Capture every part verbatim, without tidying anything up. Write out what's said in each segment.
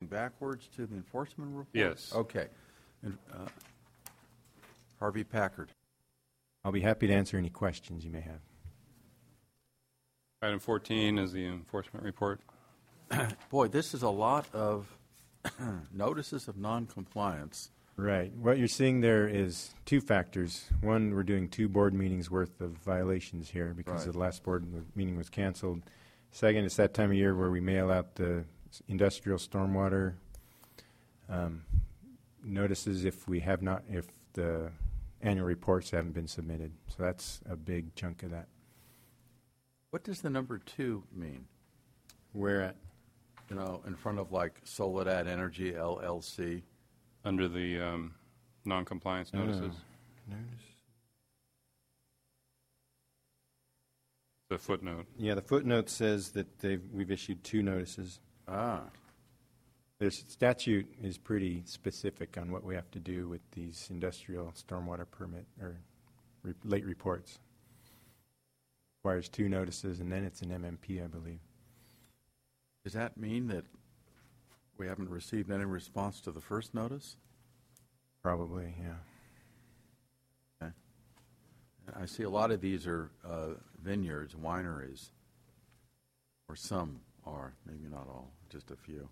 backwards to the enforcement report? Yes. Okay. And, uh, Harvey Packard. I'll be happy to answer any questions you may have. Item fourteen is the enforcement report. Boy, this is a lot of notices of noncompliance. Right. What you're seeing there is two factors. One, we're doing two board meetings worth of violations here because Right. the last board meeting was canceled. Second, it's that time of year where we mail out the industrial stormwater um, notices if we have not, if the annual reports haven't been submitted. So that's a big chunk of that. What does the number two mean? Where at? You know, in front of like Soledad Energy L L C. Under the um, non-compliance notices. Oh, notice. The footnote. Yeah, the footnote says that they've, we've issued two notices. Ah. The statute is pretty specific on what we have to do with these industrial stormwater permit or re- late reports. Requires two notices, and then it's an M M P, I believe. Does that mean that we haven't received any response to the first notice? Probably, yeah. Okay. I see a lot of these are uh, vineyards, wineries, or some are, maybe not all, just a few.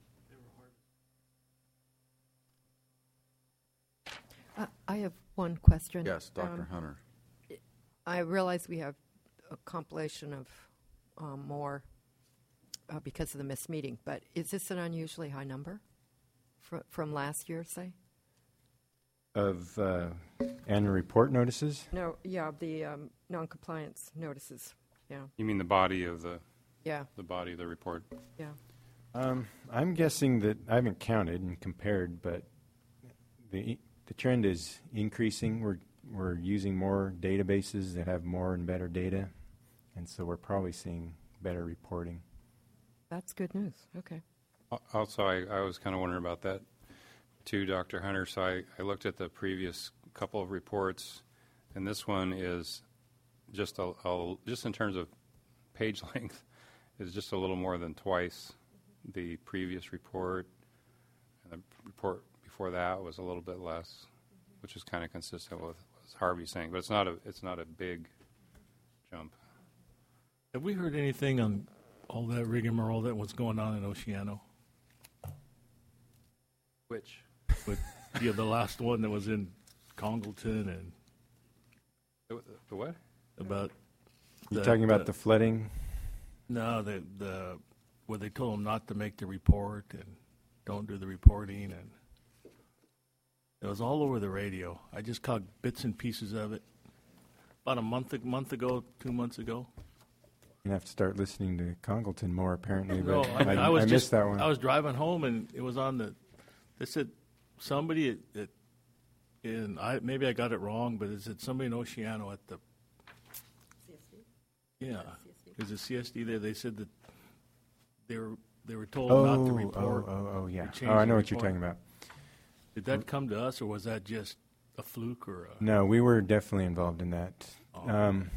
Uh, I have one question. Yes, Doctor Um, Hunter. I realize we have a compilation of um, more uh, because of the missed meeting, but is this an unusually high number fr- from last year, say? Of uh, annual report notices? No, yeah, the um, non-compliance notices. Yeah, You mean the body of the yeah, the body of the report? yeah. Um, I'm guessing that I haven't counted and compared, but the the trend is increasing. We're we're using more databases that have more and better data, and so we're probably seeing better reporting. That's good news. Okay. Al- Also, I, I was kind of wondering about that too, Doctor Hunter. So I, I looked at the previous couple of reports, and this one is just a, a just in terms of page length is just a little more than twice the previous report, and the report before that was a little bit less, which is kind of consistent with what Harvey's saying. But it's not a it's not a big jump. Have we heard anything on all that rigmarole that was going on in Oceano? Which? With yeah, the last one that was in Congleton and The, the what? about. You're the- talking about the, the flooding? no the the where they told them not to make the report and don't do the reporting, and it was all over the radio. I just caught bits and pieces of it about a month a month ago, two months ago. You have to start listening to Congleton more, apparently. No, But I, mean, I, I was I just missed that one. I was driving home and it was on the. They said somebody at, at in I maybe I got it wrong, but it said somebody in Oceano at the. C S D? Yeah, is it C S D there? They said that they were they were told oh, not to report. oh, oh, oh, yeah. They changed Oh, I the know what you're report. talking about. Did that come to us, or was that just a fluke or a? No, we were definitely involved in that. Oh. Um,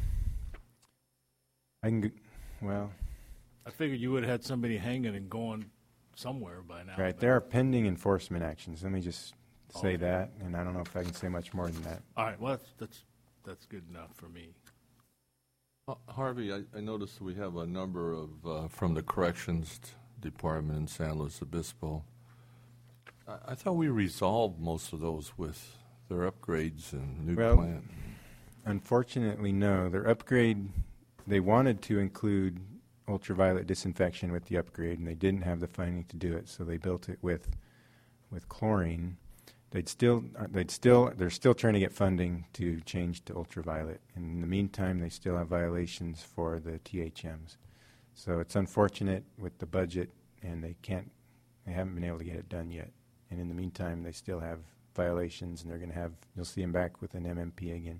I can, g- well, I figured you would have had somebody hanging and going somewhere by now. right. but- There are pending enforcement actions. Let me just say Okay. that, and I don't know if I can say much more than that. All right. Well, that's that's, that's good enough for me. Uh, Harvey, I, I noticed we have a number of, uh, from the Corrections t- Department in San Luis Obispo. I, I thought we resolved most of those with their upgrades and new Well, plant. Unfortunately, no. Their upgrade, they wanted to include ultraviolet disinfection with the upgrade, and they didn't have the funding to do it, so they built it with with chlorine. They'd still, uh, they'd still, they're still trying to get funding to change to ultraviolet. And in the meantime, they still have violations for the T H Ms. So it's unfortunate with the budget, and they can't, they haven't been able to get it done yet. And in the meantime, they still have violations, and they're going to have, you'll see them back with an M M P again.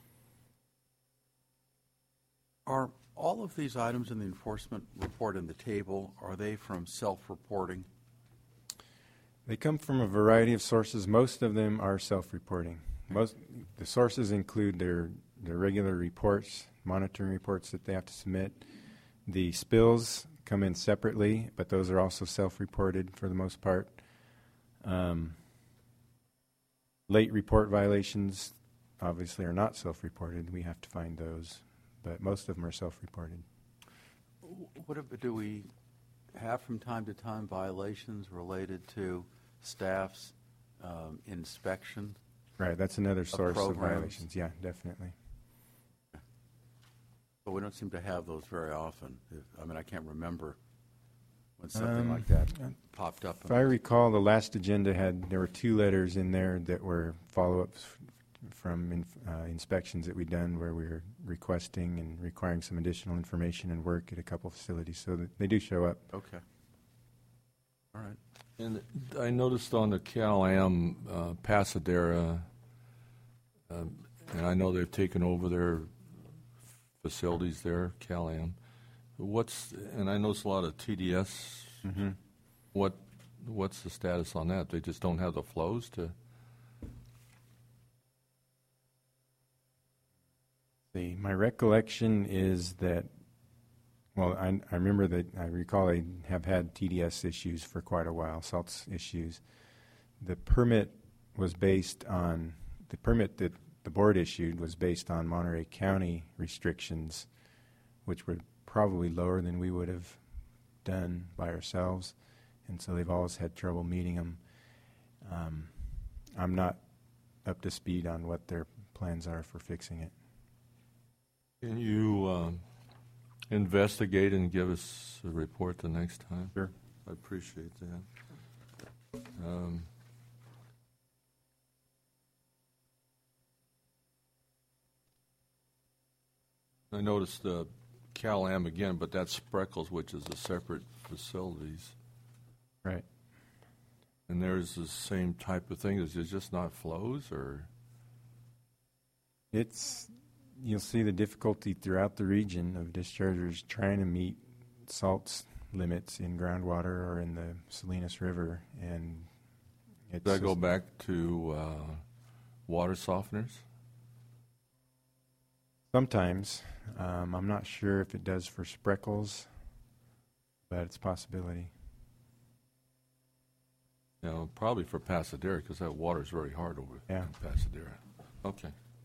Are all of these items in the enforcement report in the table, are they from self-reporting? They come from a variety of sources. Most of them are self-reporting. Most the sources include their their regular reports, monitoring reports that they have to submit. The spills come in separately, but those are also self-reported for the most part. Um, late report violations obviously are not self-reported. We have to find those, but most of them are self-reported. What if- do we have from time to time violations related to staff's um, inspection? Right, that's another source of programs. violations. Yeah, definitely. But we don't seem to have those very often. If, I mean, I can't remember when something Um, like that uh, popped up. If I recall, the last agenda had, there were two letters in there that were follow-ups f- from in, uh, inspections that we'd done where we were requesting and requiring some additional information and work at a couple facilities. So that they do show up. Okay. All right. And I noticed on the Cal-Am uh, Pasadena, um, and I know they've taken over their facilities there, Cal-Am. What's, and I noticed a lot of T D S. Mm-hmm. What, what's the status on that? They just don't have the flows to? See, my recollection is that, well, I, I remember that, I recall they have had T D S issues for quite a while, salts issues. The permit was based on, the permit that the board issued was based on Monterey County restrictions, which were probably lower than we would have done by ourselves, and so they've always had trouble meeting them. Um, I'm not up to speed on what their plans are for fixing it. Can you um, investigate and give us a report the next time? Sure. I appreciate that. Um, I noticed the Cal-Am again, but that's Spreckles, which is a separate facilities. Right. And there's the same type of thing. Is it just not flows, or? It's, you'll see the difficulty throughout the region of dischargers trying to meet salts limits in groundwater or in the Salinas River, and it's Does that go just- back to uh, water softeners? sometimes. Um, I'm not sure if it does for Spreckles, but it's a possibility. You know, probably for Pasadena, because that water is very hard over Yeah. in Pasadena. Okay.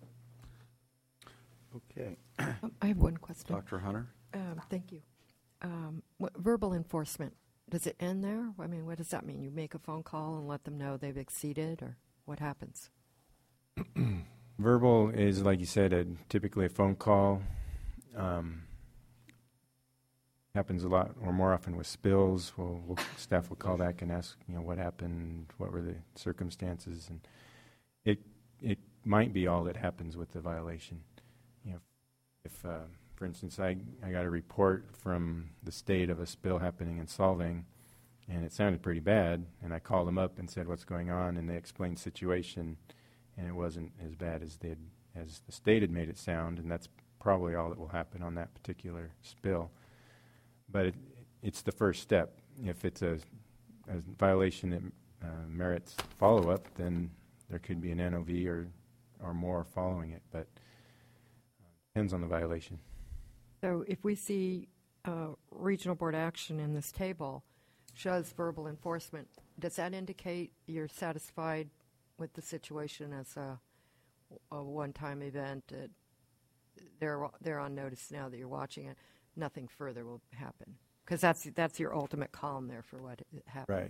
Okay. Um, I have one question. Doctor Hunter? Um, thank you. Um, what, verbal enforcement, does it end there? I mean, what does that mean? You make a phone call and let them know they've exceeded, or what happens? Verbal is, like you said, a, typically a phone call. Um, happens a lot, or more often with spills. We'll, we'll, staff will call back and ask, you know, what happened, what were the circumstances, and it it might be all that happens with the violation. You know, if, uh, for instance, I I got a report from the state of a spill happening in Solvang, and it sounded pretty bad, and I called them up and said, what's going on, and they explained the situation. And it wasn't as bad as they as the state had made it sound, and that's probably all that will happen on that particular spill. But it, it's the first step. If it's a, a violation that uh, merits follow-up, then there could be an N O V or or more following it. But uh, depends on the violation. So if we see uh, regional board action in this table shows verbal enforcement, does that indicate you're satisfied with the situation as a, a one-time event? Uh, they're they're on notice now that you're watching it. Nothing further will happen, because that's that's your ultimate calm there for what happens. Right.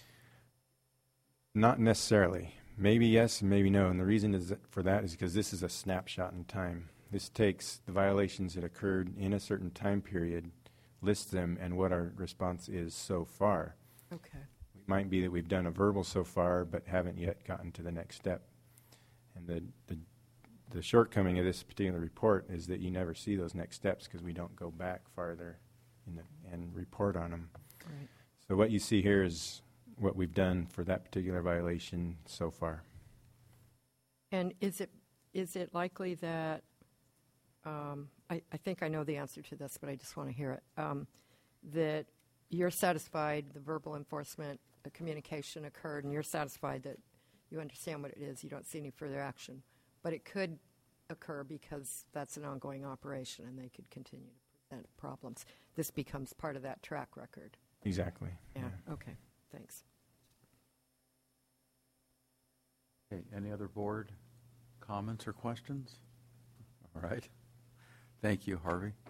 Not necessarily. Maybe yes, and maybe no. And the reason is that for that is because this is a snapshot in time. This takes the violations that occurred in a certain time period, lists them, and what our response is so far. Okay. It might be that we've done a verbal so far, but haven't yet gotten to the next step. And the the, the shortcoming of this particular report is that you never see those next steps because we don't go back farther in the, and report on them. Right. So what you see here is what we've done for that particular violation so far. And is it is it likely that um, I, I think I know the answer to this, but I just want to hear it. Um, that you're satisfied the verbal enforcement, the communication occurred, and you're satisfied that you understand what it is. You don't see any further action, but it could occur because that's an ongoing operation, and they could continue to present problems. This becomes part of that track record. Exactly. Yeah. Okay. Thanks. Okay, any other board comments or questions? All right. Thank you, Harvey.